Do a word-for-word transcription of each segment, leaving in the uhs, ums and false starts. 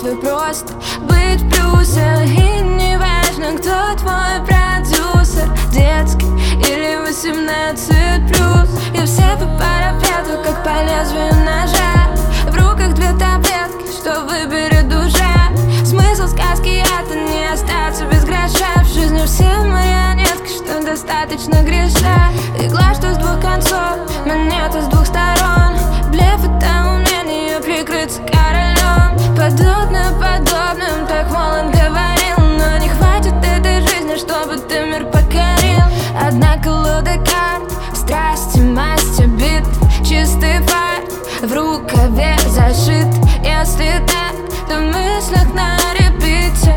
твой просто быть в плюсе. И не важно, кто твой продюсер, детский или восемнадцать плюс. И все по парапету, как по лезвию ножа. В руках две таблетки, что выберет душа. Смысл сказки это не остаться без гроша. В жизни все марионетки, что достаточно греша. Игла, что с двух концов, монета с двух сторон. Блеф это умение прикрыться королем. Подобно подобным, так Волан говорил. Но не хватит этой жизни, чтобы ты мир покорил. Одна колода карт, страсти, масть, бит, чистый фарт в рукаве зашит. Если так, то в мыслях на репите.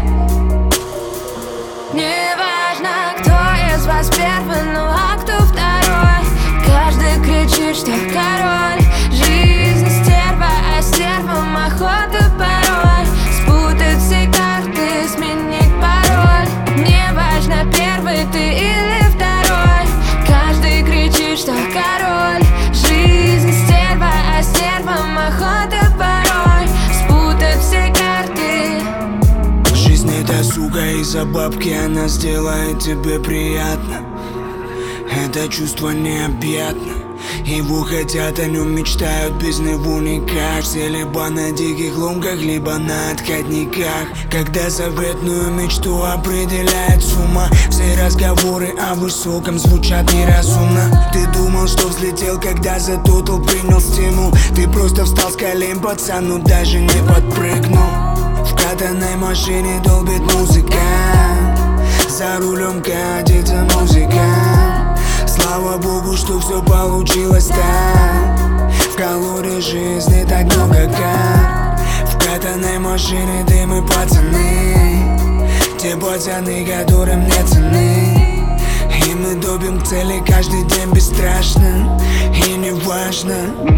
Неважно, кто из вас первый, ну а кто второй. Каждый кричит, что король. Жизнь стерва, а стервам охота порой спутать все карты, сменить пароль. Неважно, первый ты или второй. Каждый кричит, что король. Жизнь стерва, а стервам охота порой спутать все карты. Жизнь это сука, из-за бабки она сделает тебе приятно. Это чувство необъятно. Его хотят, о нем мечтают, без него никак. Все либо на диких ломках, либо на отходниках. Когда заветную мечту определяет сумма, все разговоры о высоком звучат неразумно. Ты думал, что взлетел, когда за тотал принял стимул. Ты просто встал с колен, пацан, но даже не подпрыгнул. В катанной машине долбит музыка, за рулем катится музыка. Слава богу, что все получилось так. В колоде жизни так много карт. В катанной машине дым и пацаны, те пацаны, которым нет цены. И мы добим к цели каждый день бесстрашно. И не важно.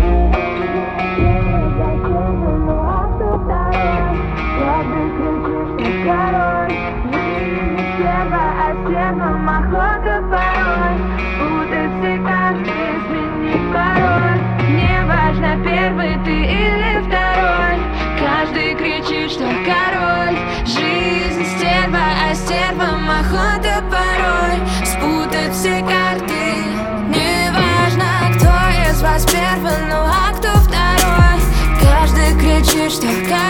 Охота порой путать все карты, сменить пароль. Неважно, первый ты или второй. Каждый кричит, что король. Жизнь стерва, а стервам охота порой спутать все карты. Неважно, кто из вас первый, ну а кто второй. Каждый кричит, что король.